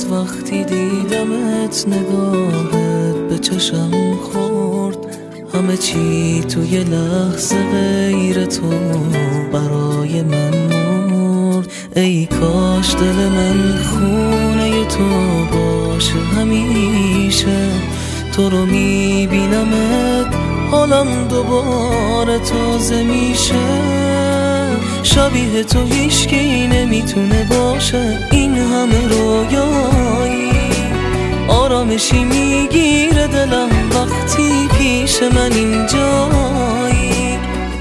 از وقتی دیدمت نگاهت به چشم خورد، همه چی توی لحظه غیر تو برای من مرد. ای کاش دل من خونه تو باشه همیشه، تو رو میبینمت حالم دوباره تازه میشه. شبیه تو هیچکی نمیتونه باشه، این همه رویایی آرامشی میگیره دلم وقتی پیش من اینجایی.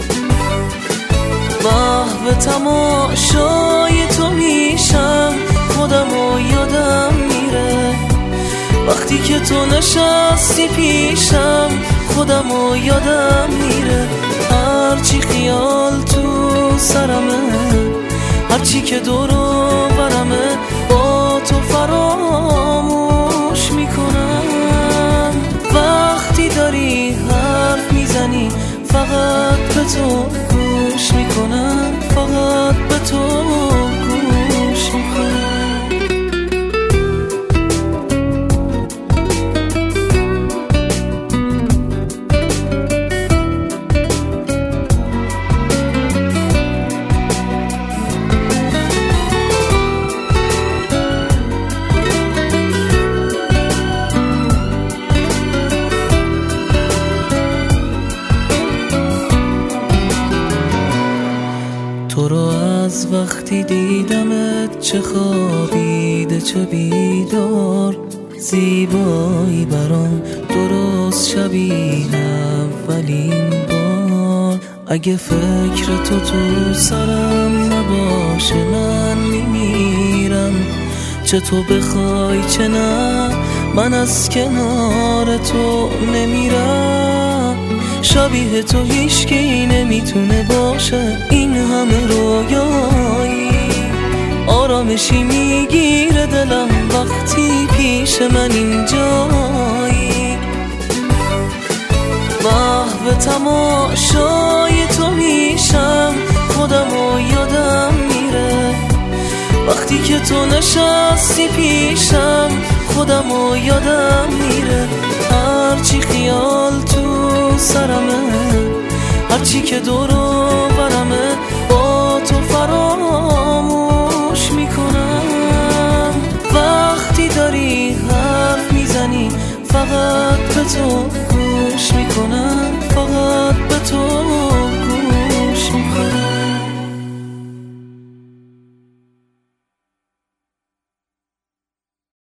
محو تماشای تو میشم، خودمو یادم میره وقتی که تو نشستی پیشم، خودمو یادم میره. هرچی خیال تو سرمه، هرچی که دور و برمه، با تو فراموش میکنم. وقتی داری حرف میزنی فقط به تو گوش میکنم، فقط به تو گوش میکنم. تو رو از وقتی دیدمت چه خوابیده چه بیدار، زیبایی برام درست شبیه اولین بار. اگه فکر تو سرم نباشه من میمیرم، چه تو بخوای چه نه من از کنار تو نمیرم. شبیه تو هیچکی نمیتونه باشه، این همه رویایی آرامشی میگیره دلم وقتی پیش من اینجایی. محو تماشای تو میشم، خودمو یادم میره وقتی که تو نشستی پیشم، خودمو یادم میره. هرچی خیال تو سرمه، هرچی که دور و برمه، با تو فراموش میکنم. وقتی داری حرف میزنی فقط به تو گوش میکنم.